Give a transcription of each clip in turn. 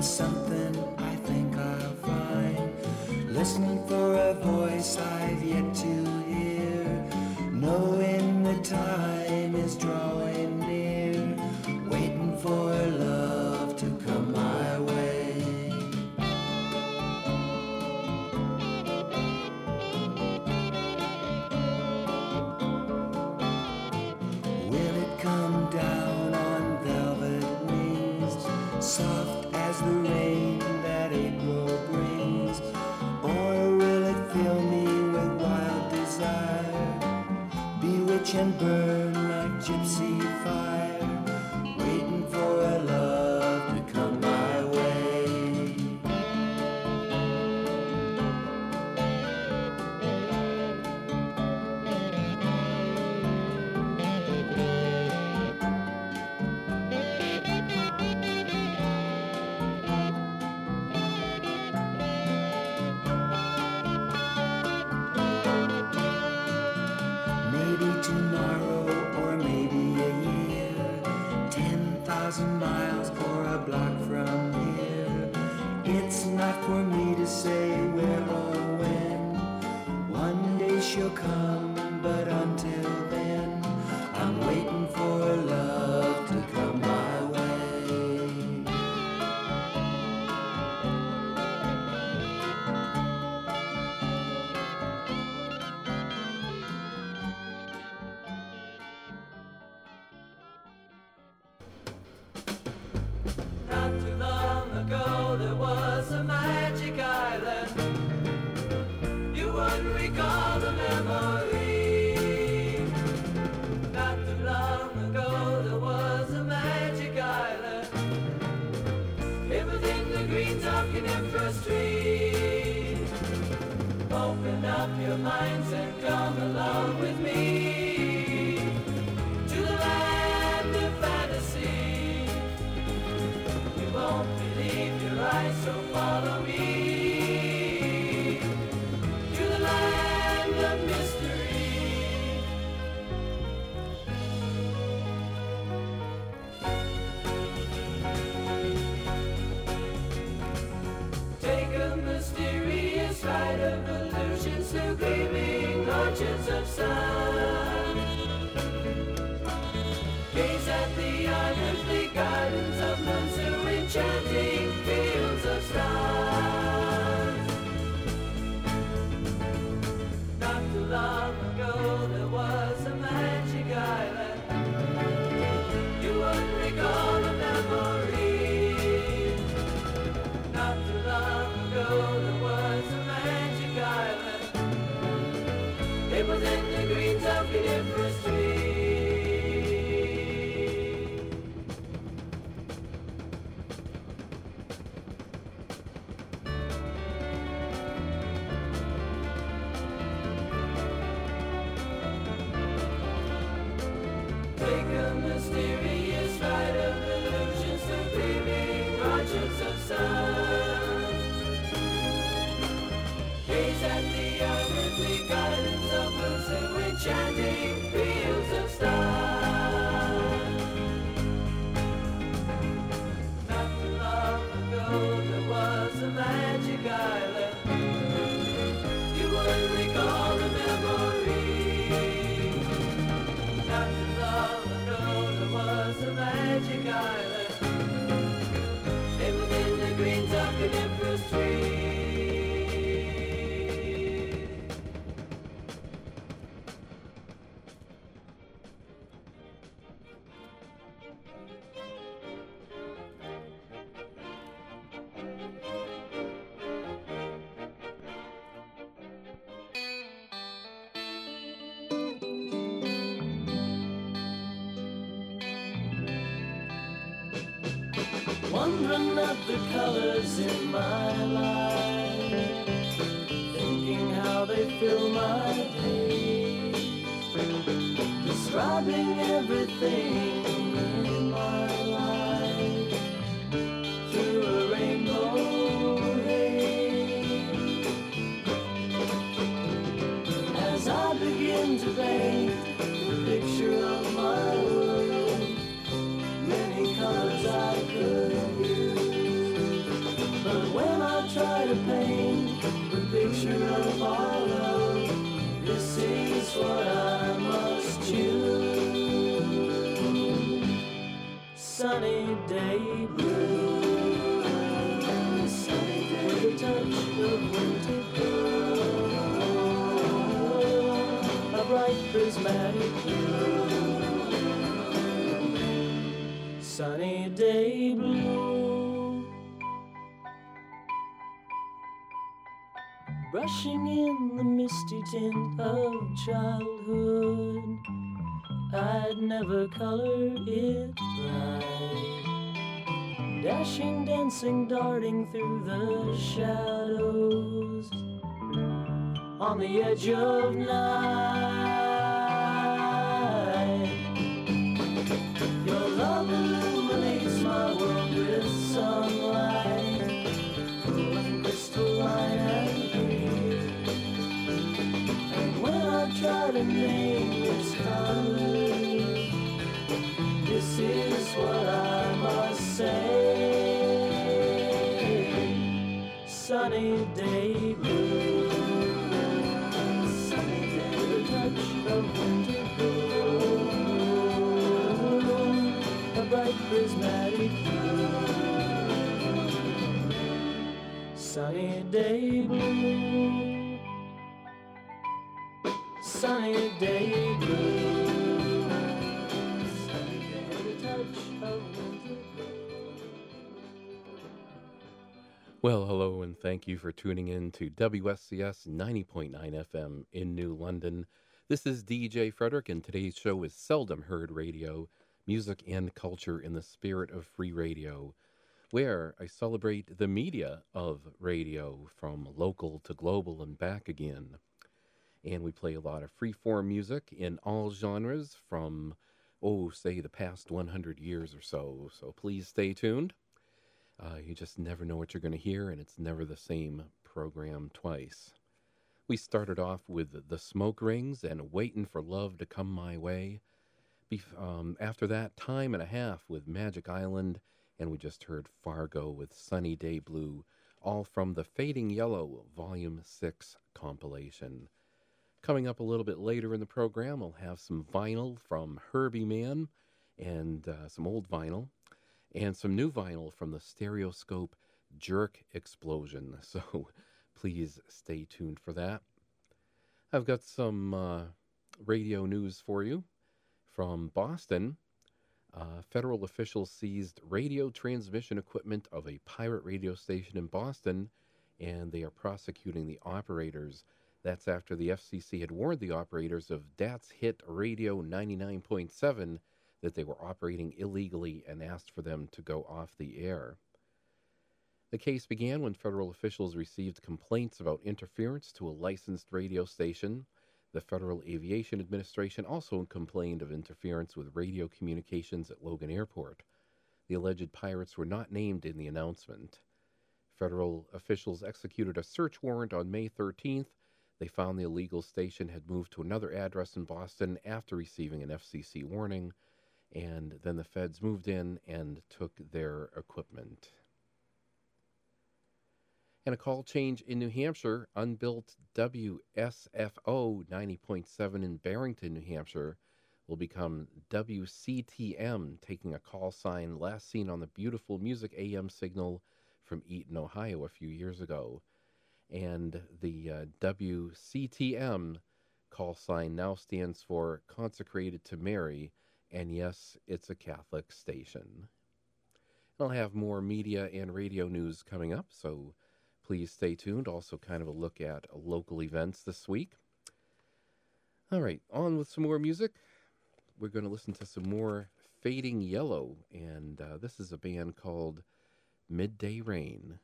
is something I think I'll find. Listening for a voice I've yet to hear, knowing the time is drawing near, waiting for love to come my way. Will it come down on velvet wings, soft as the rain that April brings? Or will it fill me with wild desire, bewitch and burn like gypsy fire, waiting for a love to come my way? Maybe tomorrow or maybe a year, 10,000 miles or a block from here. It's not for me to say where or when. One day she'll come, but until then, I'm waiting for love to come my way. Not too long ago there was a magic island. You wouldn't recall the memory. Not too long ago there was a magic island. It was in the green Coniferous tree. Open up your minds and come along with me to the land of fantasy. You won't believe your eyes, so follow me to the land of mystery. Take a mysterious ride of illusions through gleaming orchards of sun. Gaze at the unearthly gardens of moons through enchanting fields of stars. Not too long ago there was a magic island. You wouldn't recall the memory. Not too long ago there was a magic island. It was in the green Coniferous tree. Take a mysterious ride of illusions through gleaming orchards of sun. Gaze at the unearthly gardens of moons through enchanting fields of stars. Not too long ago there was a magic island. You wouldn't recall the memory. Not too long ago there was a magic island. It was in the green Coniferous tree. Wondering at the colors in my life, thinking how they fill my day, describing everything in my life through a rainbow haze. As I begin to paint the picture of my world, many colors I could use. day blue, sunny day with a touch of winter blue, a bright prismatic blue, sunny day blue. Brushing in the misty tint of childhood, I'd never color it bright. Dashing, dancing, darting through the shadows on the edge of night. Your love illuminates my world with sunlight, cool and crystalline and green. And when I try to name its colors, this is what I must say: sunny day blue, sunny day with a touch of winter blue, a bright prismatic blue, sunny day blue, sunny day blue, sunny day with a touch of winter blue. Well, hello, and thank you for tuning in to WSCS 90.9 FM in New London. This is DJ Frederick, and today's show is Seldom Heard Radio, music and culture in the spirit of free radio, where I celebrate the media of radio from local to global and back again. And we play a lot of free-form music in all genres from, say the past 100 years or so. So please stay tuned. You just never know what you're going to hear, and it's never the same program twice. We started off with The Smoke Rings and Waitin' for Love to Come My Way. After that, Time and a Half with Magic Island, and we just heard Fargo with Sunny Day Blue, all from the Fading Yellow Volume 6 compilation. Coming up a little bit later in the program, we'll have some vinyl from Herbie Mann, and some old vinyl, and some new vinyl from the Stereoscope Jerk Explosion. So please stay tuned for that. I've got some radio news for you from Boston. Federal officials seized radio transmission equipment of a pirate radio station in Boston, and they are prosecuting the operators. That's after the FCC had warned the operators of DAT's hit Radio 99.7 that they were operating illegally and asked for them to go off the air. The case began when federal officials received complaints about interference to a licensed radio station. The Federal Aviation Administration also complained of interference with radio communications at Logan Airport. The alleged pirates were not named in the announcement. Federal officials executed a search warrant on May 13th. They found the illegal station had moved to another address in Boston after receiving an FCC warning, and then the feds moved in and took their equipment. And a call change in New Hampshire, unbuilt WSFO 90.7 in Barrington, New Hampshire, will become WCTM, taking a call sign last seen on the beautiful Music AM signal from Eaton, Ohio a few years ago. And the WCTM call sign now stands for Consecrated to Mary, and yes, it's a Catholic station. I'll have more media and radio news coming up, so please stay tuned. Also kind of a look at local events this week. All right, on with some more music. We're going to listen to some more Fading Yellow, and this is a band called Midday Rain.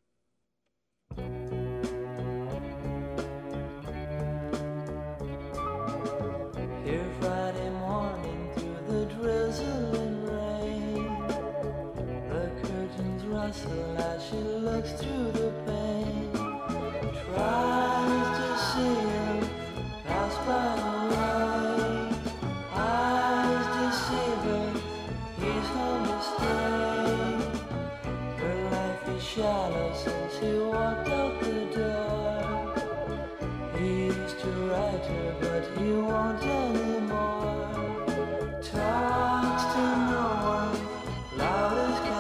Here Friday morning through the drizzling rain, the curtains rustle as she looks through the pane, tries to see him pass by the way. Eyes deceive her, he's home to stay. Her life is shallow since he walked out the door. He used to write her, but he won't anymore. Talks to no one, loud as can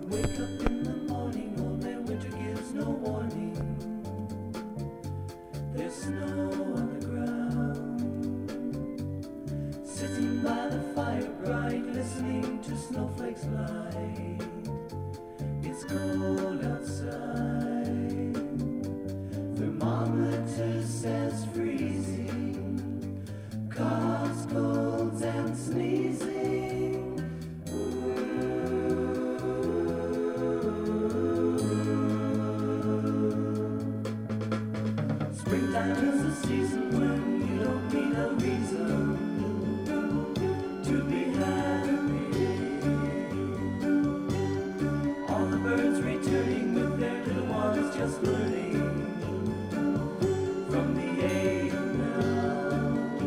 Wake up in the morning, old man winter gives no warning. There's snow on the ground. Sitting by the fire bright, listening to snowflakes glide. It's cold outside. Thermometer says freezing. Coughs, colds, and sneezing. Springtime is the season when you don't need a reason to be happy. All the birds returning with their little ones just learning from the A&M.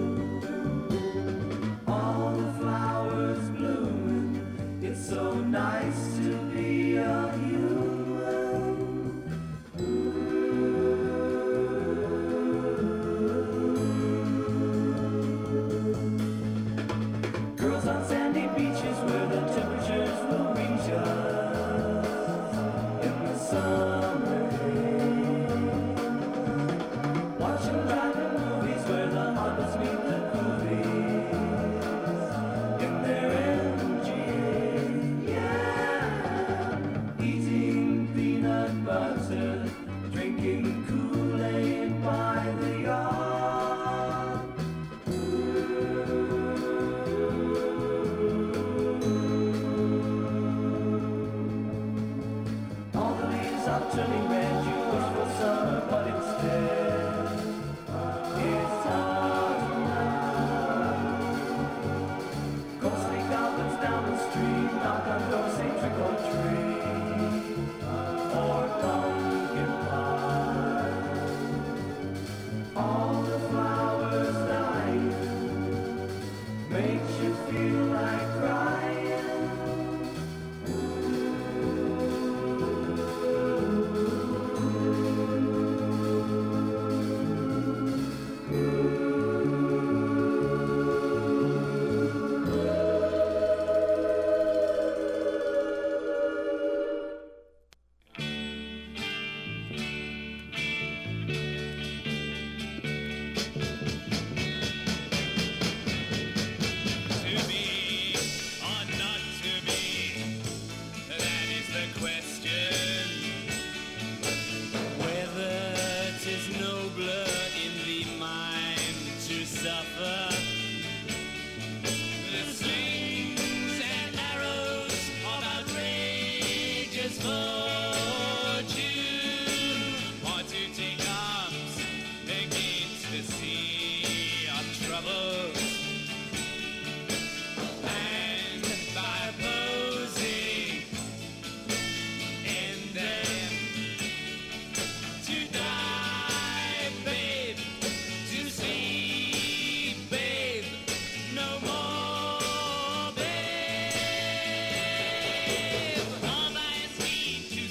All the flowers blooming, it's so nice to be a human. Girls on sandy beaches where the temperatures will reach us in the summer haze. Watching driving movies where the Hondas meet the Coolies in their MGA. Yeah, eating peanut butter, drinking Kool-Aid by the yard. All the leaves are turning red, you wish for summer, but instead it's autumn now. Ghostly goblins down the street, knock on doors, say trick or treat, or pumpkin pie. All the flowers dying makes you feel like crying. To be or not to be, that is the question. Whether 'tis nobler in the mind to suffer the slings and arrows of outrageous fortune, or to take arms against the sea of troubles. And by opposing and then to die, babe, to sleep, babe, no more, babe. All by a scheme to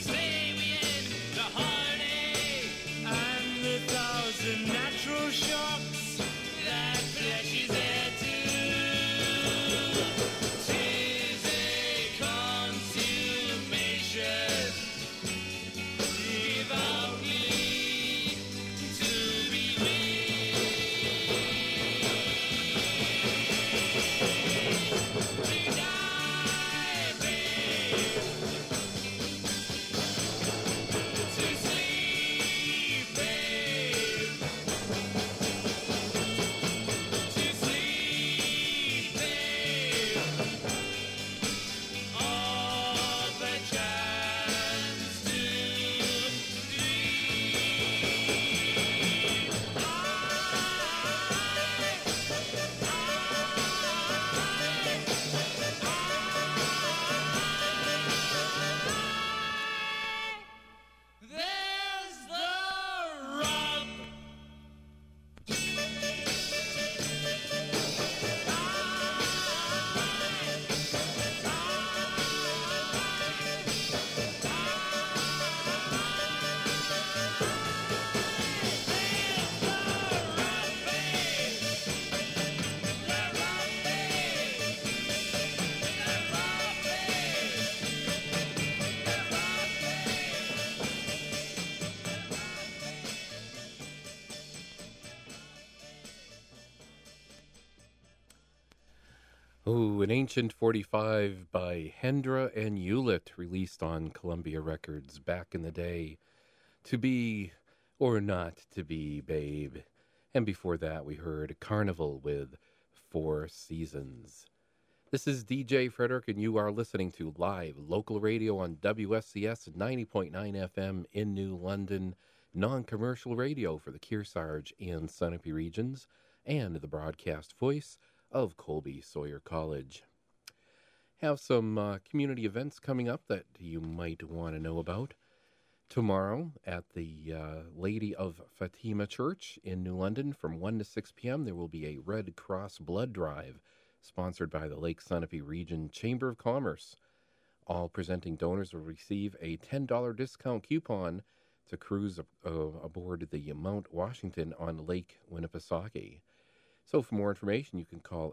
Oh, an ancient 45 by Hendra and Hewlett, released on Columbia Records back in the day. To Be or Not to Be, Babe. And before that, we heard Carnival with Four Seasons. This is DJ Frederick, and you are listening to live local radio on WSCS 90.9 FM in New London, non-commercial radio for the Kearsarge and Sunapee regions, and the broadcast voice of Colby Sawyer College. Have some community events coming up that you might want to know about. Tomorrow at the Lady of Fatima Church in New London from 1 to 6 p.m. there will be a Red Cross blood drive sponsored by the Lake Sunapee Region Chamber of Commerce. All presenting donors will receive a $10 discount coupon to cruise aboard the Mount Washington on Lake Winnipesaukee. So for more information, you can call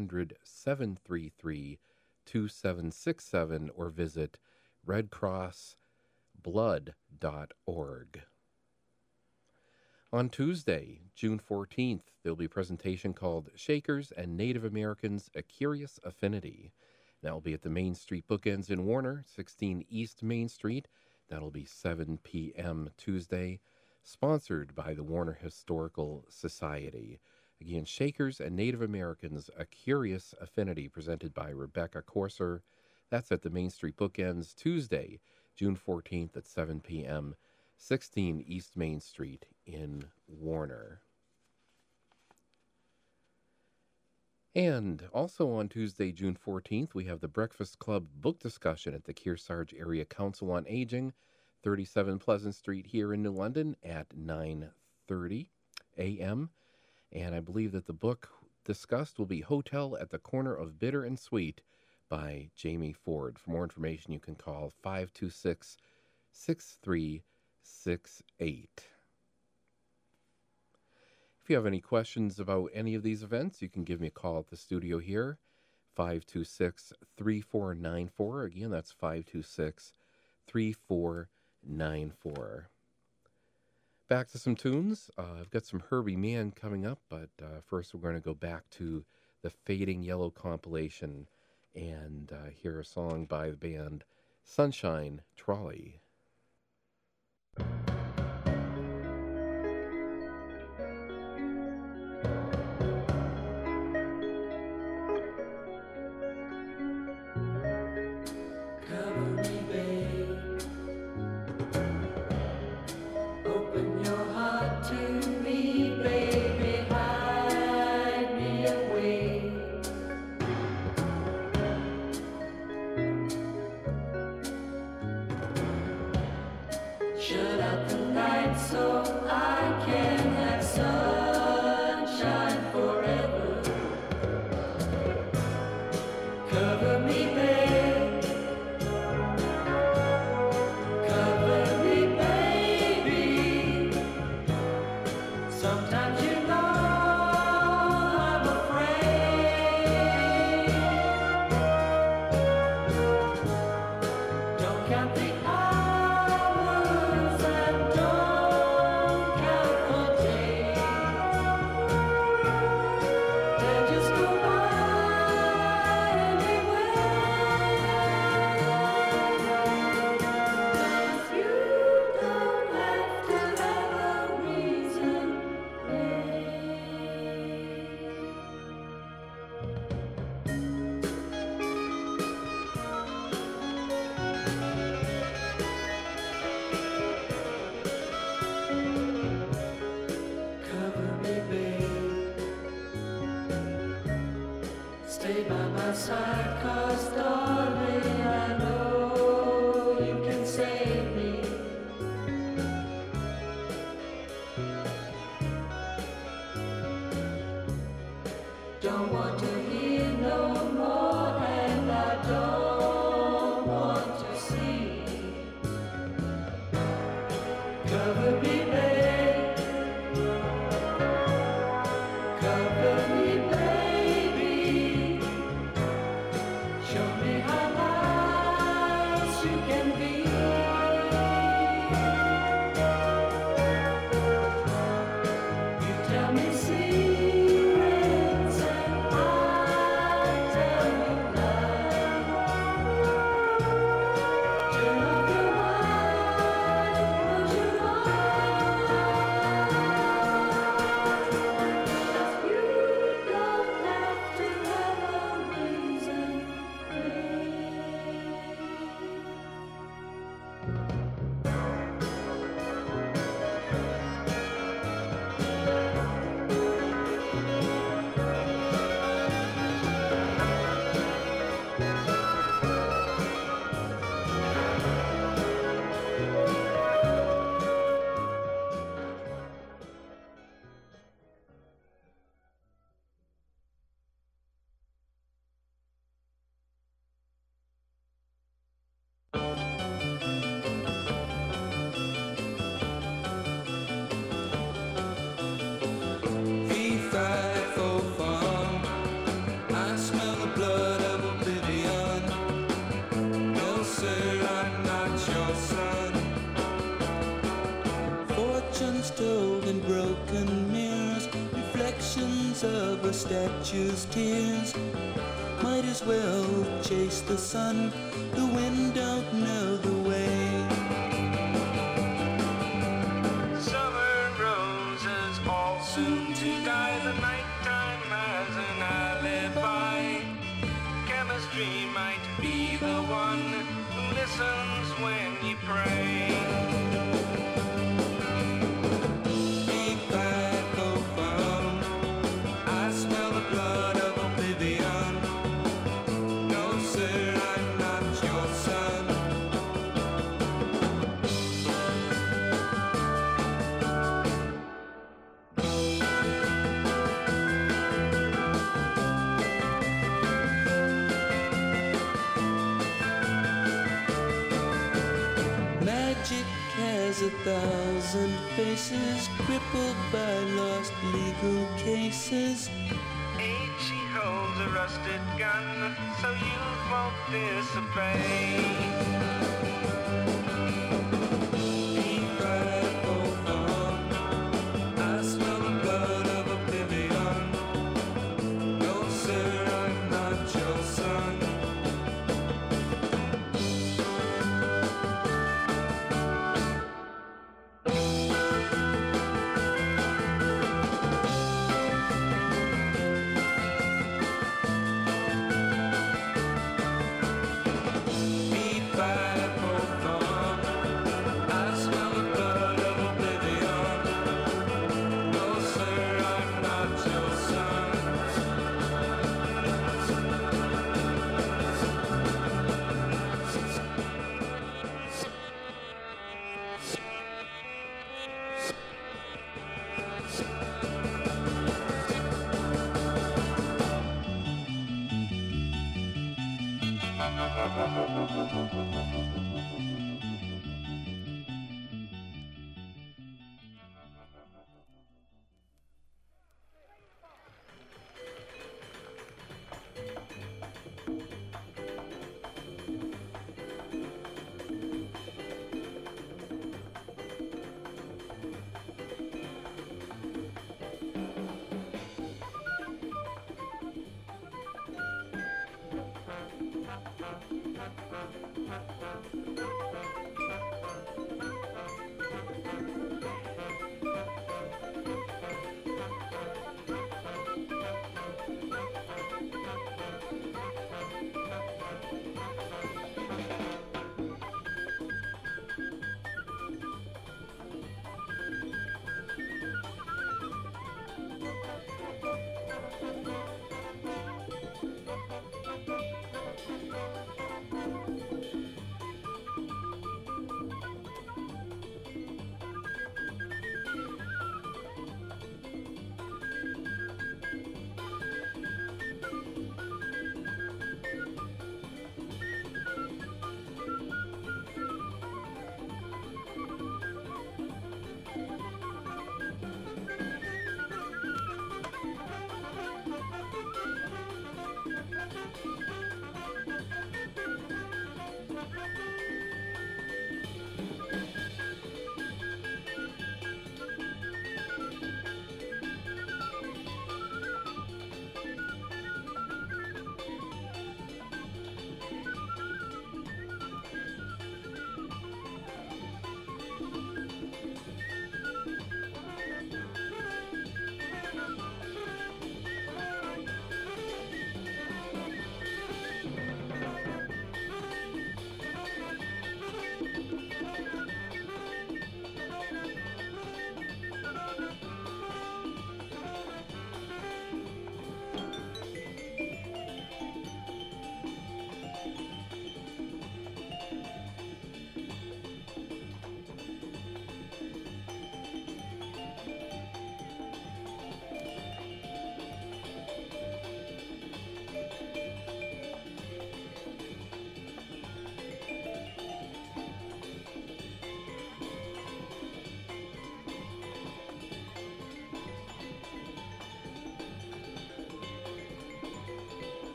800-733-2767 or visit redcrossblood.org. On Tuesday, June 14th, there will be a presentation called Shakers and Native Americans, A Curious Affinity. That will be at the Main Street Bookends in Warner, 16 East Main Street. That will be 7 p.m. Tuesday, sponsored by the Warner Historical Society. Again, Shakers and Native Americans, A Curious Affinity, presented by Rebecca Corser. That's at the Main Street Bookends, Tuesday, June 14th at 7 p.m., 16 East Main Street in Warner. And also on Tuesday, June 14th, we have the Breakfast Club book discussion at the Kearsarge Area Council on Aging, 37 Pleasant Street here in New London at 9:30 a.m., and I believe that the book discussed will be Hotel at the Corner of Bitter and Sweet by Jamie Ford. For more information, you can call 526-6368. If you have any questions about any of these events, you can give me a call at the studio here, 526-3494. Again, that's 526-3494. Back to some tunes. I've got some Herbie Mann coming up, but first we're going to go back to the Fading Yellow compilation and hear a song by the band Sunshine Trolley. Tell me secrets and I tell of a statue's tears. Might as well chase the sun, the wind don't know the way. Summer roses all soon to die. The nighttime has an alibi. Chemistry might be the one who listens when you pray. Be back, oh, home. I smell the blood of oblivion. No, sir, I'm not your son. Magic has 1,000 faces, crippled by lost legal cases. Age, she holds a rusted gun, so you won't disobey. Be right, oh, I smell the blood of oblivion. No, sir, I'm not your son. Be by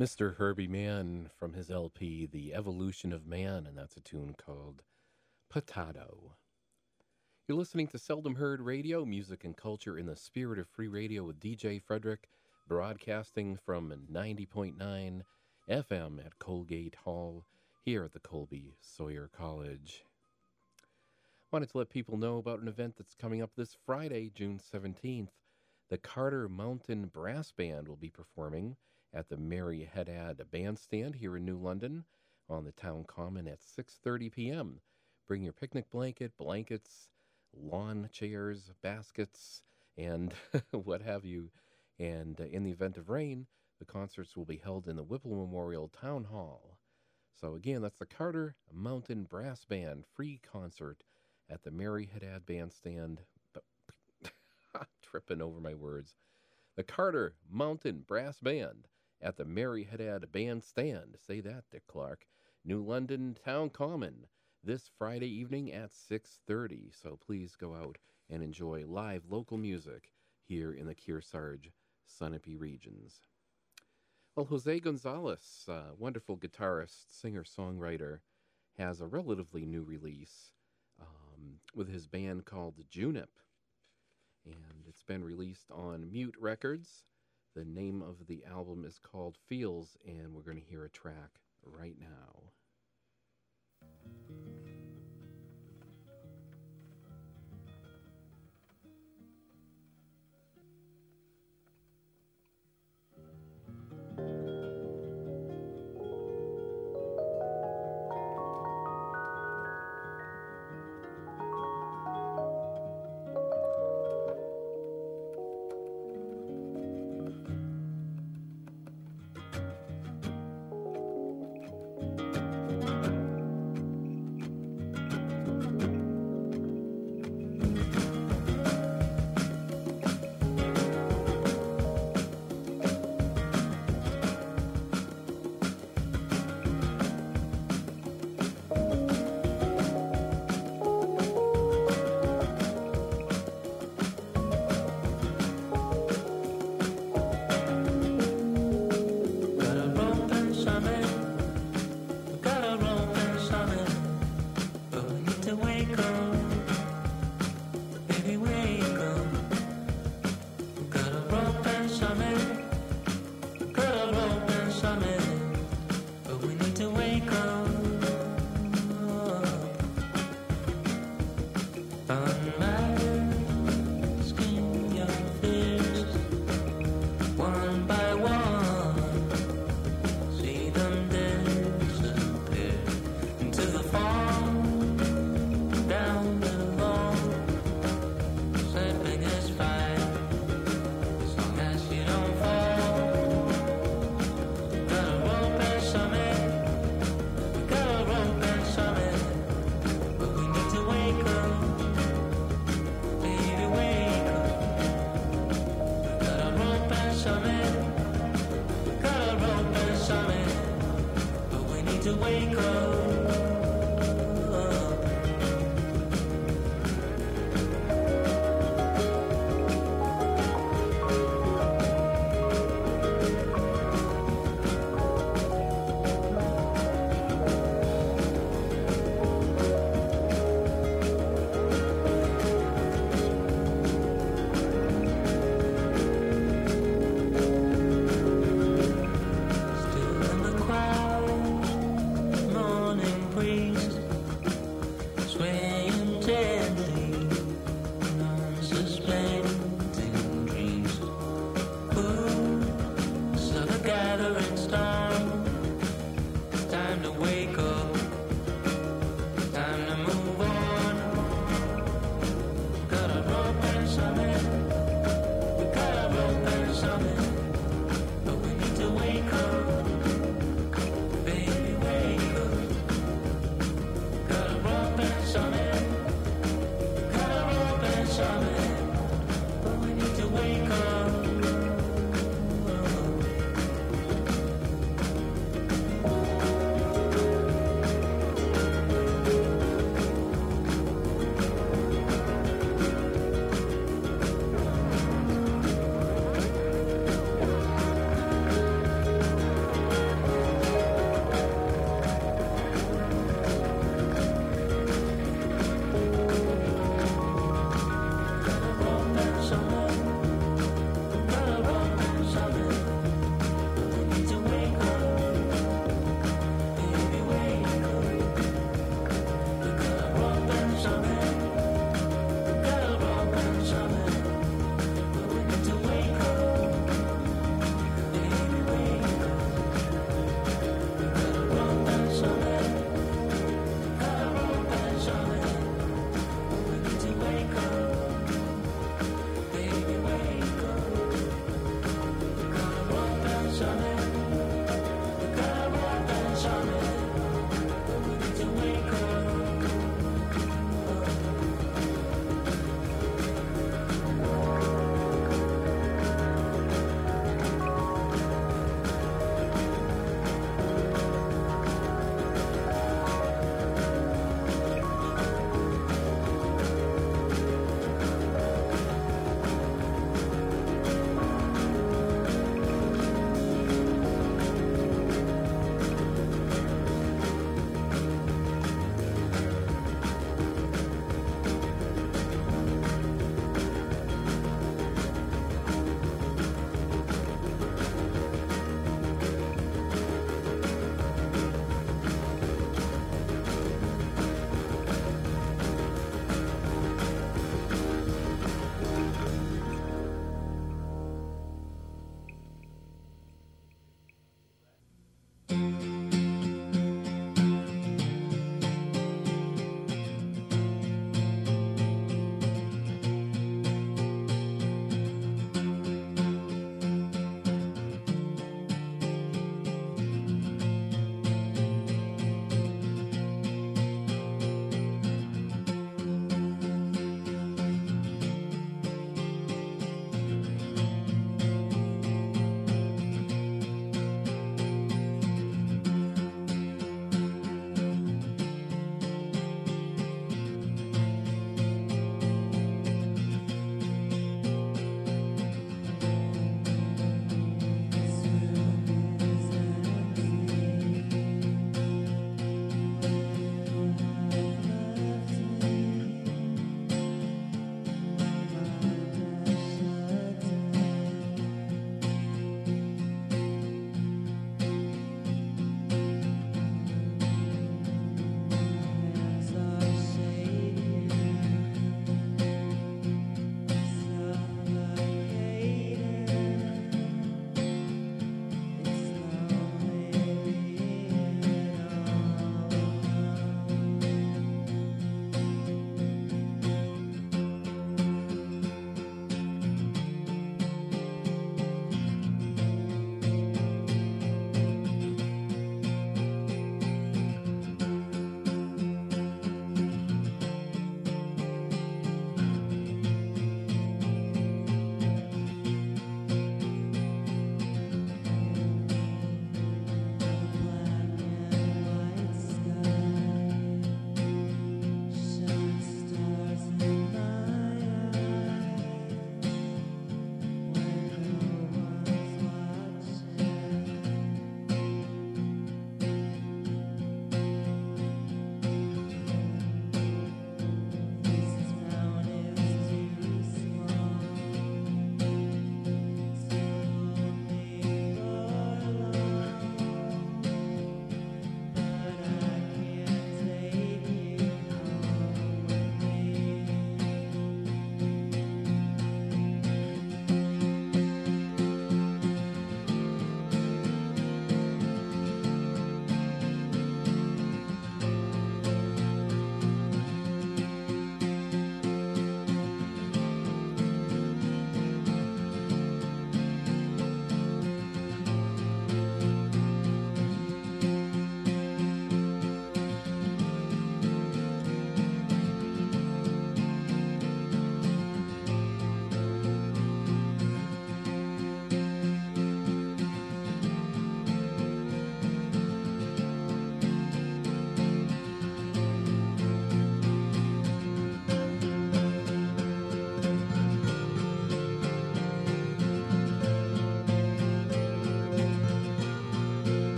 Mr. Herbie Mann from his LP, The Evolution of Man, and that's a tune called Potato. You're listening to Seldom Heard Radio, music and culture in the spirit of free radio with DJ Frederick, broadcasting from 90.9 FM at Colgate Hall, here at the Colby Sawyer College. Wanted to let people know about an event that's coming up this Friday, June 17th. The Carter Mountain Brass Band will be performing at the Mary Haddad Bandstand here in New London on the Town Common at 6:30 p.m. Bring your picnic blanket, blankets, lawn chairs, baskets, and what have you. And in the event of rain, the concerts will be held in the Whipple Memorial Town Hall. So again, that's the Carter Mountain Brass Band free concert at the Mary Haddad Bandstand. Tripping over my words. The Carter Mountain Brass Band at the Mary Haddad Bandstand. Say that, Dick Clark. New London Town Common this Friday evening at 6:30. So please go out and enjoy live local music here in the Kearsarge Sunapee regions. Well, Jose Gonzalez, wonderful guitarist, singer-songwriter, has a relatively new release with his band called Junip. And it's been released on Mute Records. The name of the album is called Feels, and we're going to hear a track right now.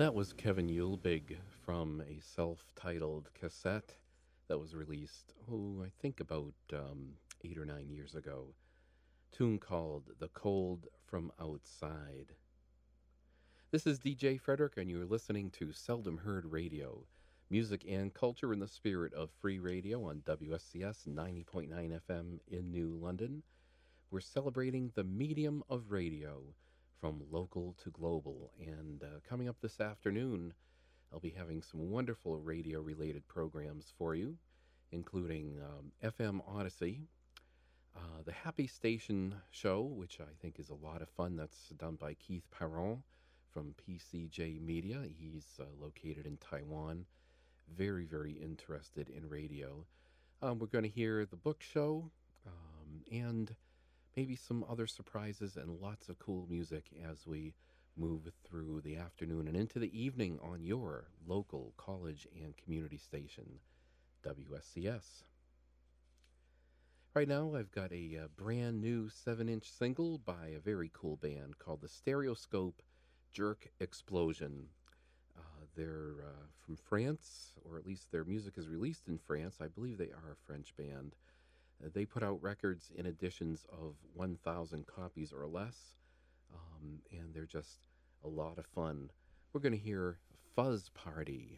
That was Kevin Yulbig from a self-titled cassette that was released, I think about 8 or 9 years ago. Tune called The Cold from Outside. This is DJ Frederick, and you're listening to Seldom Heard Radio, music and culture in the spirit of free radio on WSCS 90.9 FM in New London. We're celebrating the medium of radio from local to global. And coming up this afternoon, I'll be having some wonderful radio-related programs for you, including FM Odyssey, the Happy Station Show, which I think is a lot of fun. That's done by Keith Perron from PCJ Media. He's located in Taiwan. Very, very interested in radio. We're going to hear the book show and maybe some other surprises and lots of cool music as we move through the afternoon and into the evening on your local college and community station, WSCS. Right now, I've got a brand new 7-inch single by a very cool band called the Stereoscope Jerk Explosion. They're from France, or at least their music is released in France. I believe they are a French band. They put out records in editions of 1,000 copies or less, and they're just a lot of fun. We're going to hear Fuzz Party.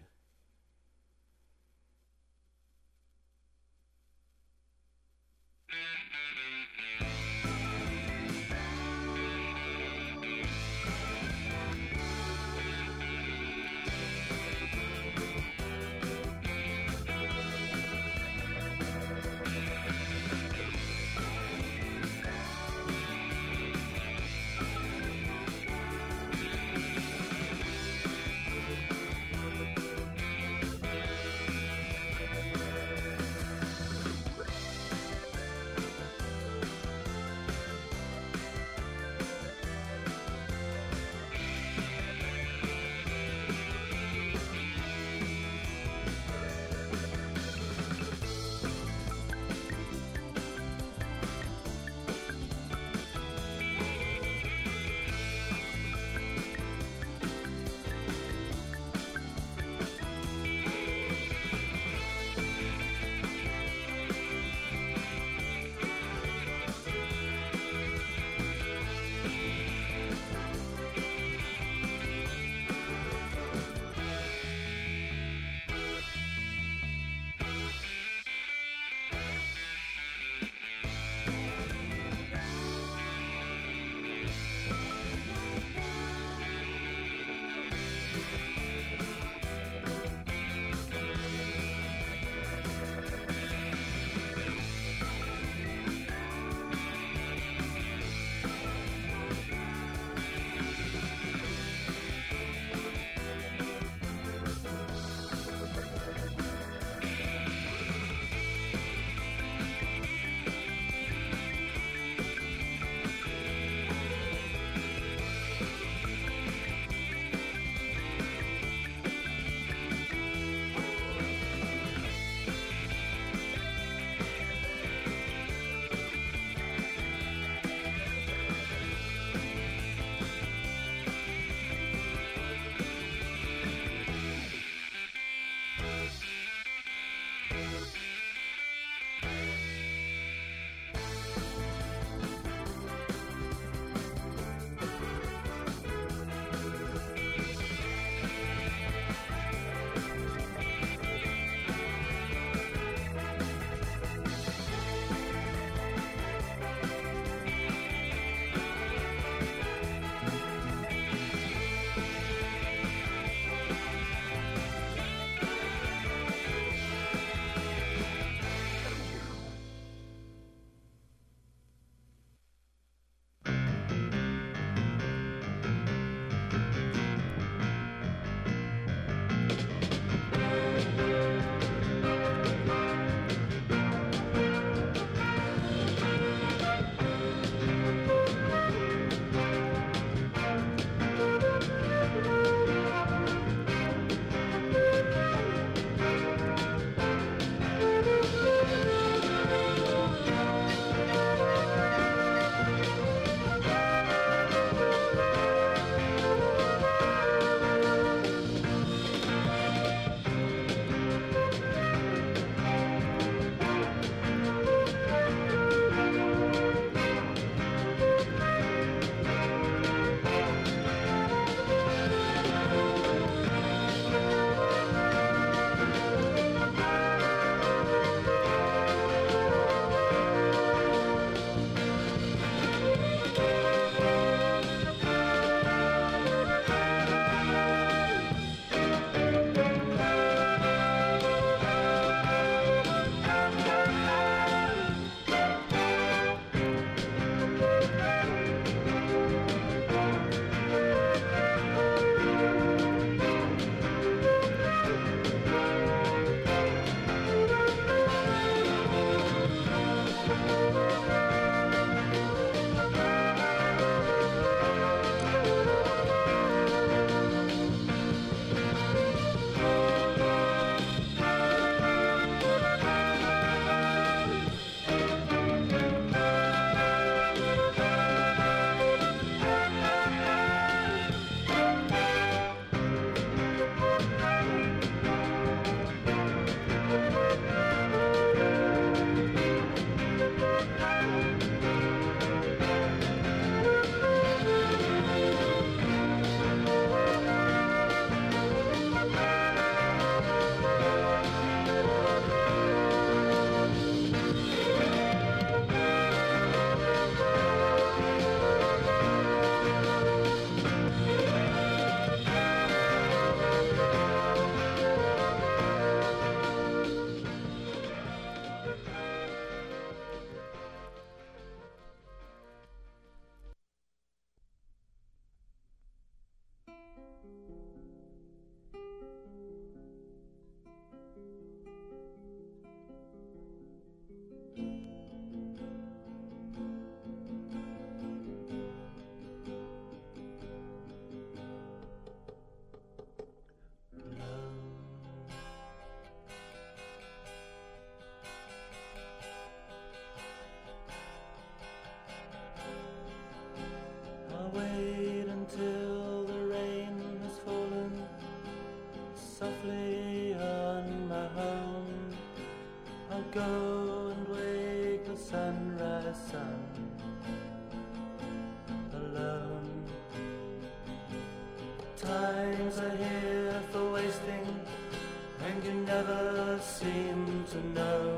never seem to know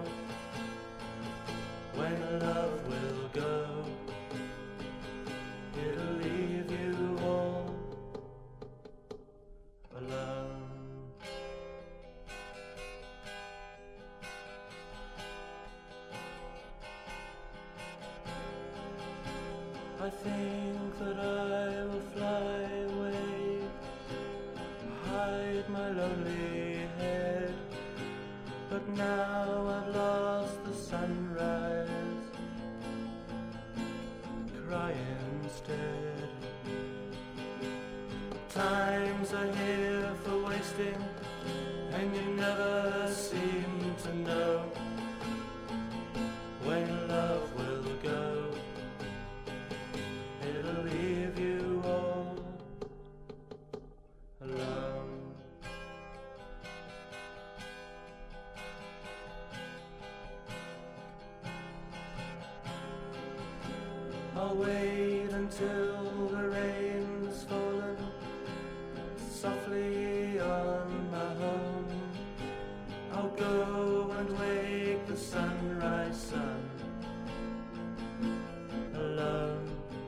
when love will go. It'll leave you all alone. I think that I will fly away, hide my lonely head, but now I've lost the sunrise, cry instead. Times are here for wasting, and you never seem to know when love will go. It'll leave you all alone. I'll wait until the rain has fallen softly on my home. I'll go and wake the sunrise sun alone.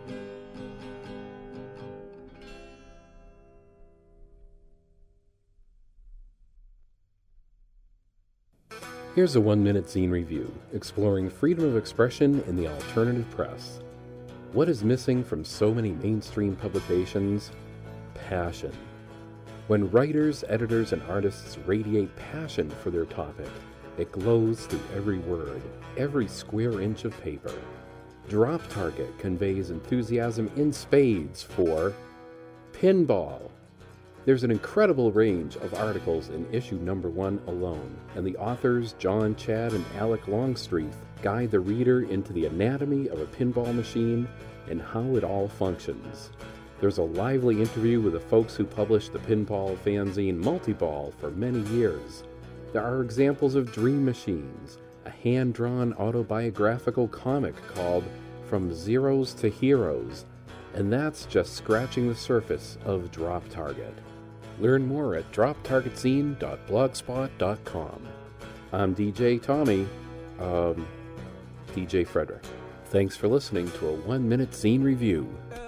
Here's a 1-minute zine review, exploring freedom of expression in the alternative press. What is missing from so many mainstream publications? Passion. When writers, editors, and artists radiate passion for their topic, it glows through every word, every square inch of paper. Drop Target conveys enthusiasm in spades for pinball. There's an incredible range of articles in issue number 1 alone, and the authors John, Chad, and Alec Longstreet guide the reader into the anatomy of a pinball machine and how it all functions. There's a lively interview with the folks who published the pinball fanzine Multiball for many years. There are examples of dream machines, a hand-drawn autobiographical comic called From Zeros to Heroes, and that's just scratching the surface of Drop Target. Learn more at droptargetzine.blogspot.com. I'm DJ Tommy, DJ Frederick. Thanks for listening to a 1-minute zine review.